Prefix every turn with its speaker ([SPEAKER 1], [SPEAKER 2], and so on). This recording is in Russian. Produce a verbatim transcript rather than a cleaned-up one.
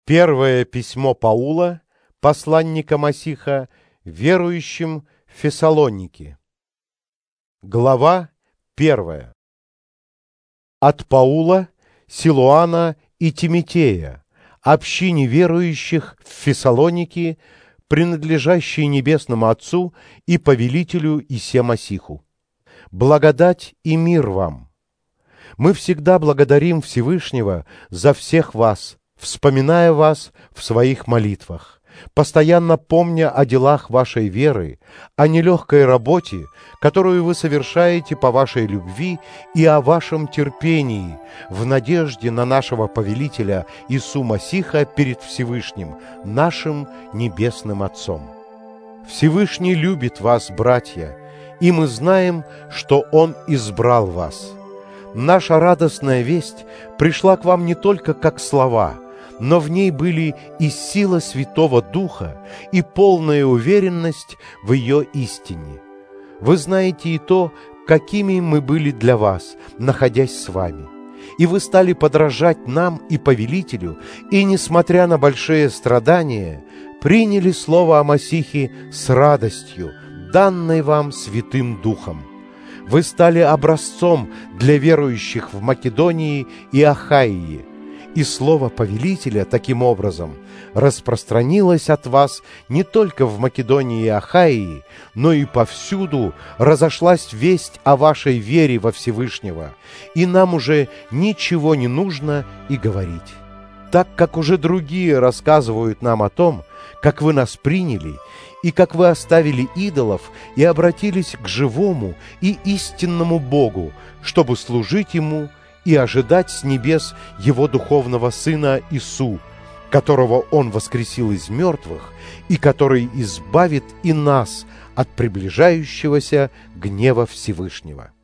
[SPEAKER 1] Первое письмо Паула, посланника Масиха, верующим в Фессалоники. Глава первая. От Паула, Силуана и Тимотея, общине верующих в Фессалоники, принадлежащей Небесному Отцу и Повелителю Исе Масиху. Благодать и мир вам! Мы всегда благодарим Всевышнего за всех вас, вспоминая вас в своих молитвах, постоянно помня о делах вашей веры, о нелегкой работе, которую вы совершаете по вашей любви, и о вашем терпении, в надежде на нашего повелителя Ису Масиха перед Всевышним, нашим Небесным Отцом. Всевышний любит вас, братья, и мы знаем, что Он избрал вас. Наша радостная весть пришла к вам не только как слова, но в ней были и сила Святого Духа, и полная уверенность в ее истине. Вы знаете и то, какими мы были для вас, находясь с вами. И вы стали подражать нам и повелителю, и, несмотря на большие страдания, приняли слово о Масихе с радостью, данной вам Святым Духом. Вы стали образцом для верующих в Македонии и Ахайи, и слово повелителя таким образом распространилось от вас не только в Македонии и Ахайи, но и повсюду разошлась весть о вашей вере во Всевышнего, и нам уже ничего не нужно и говорить. Так как уже другие рассказывают нам о том, как вы нас приняли, и как вы оставили идолов и обратились к живому и истинному Богу, чтобы служить Ему и ожидать с небес Его духовного Сына Ису, которого Он воскресил из мертвых, и который избавит и нас от приближающегося гнева Всевышнего.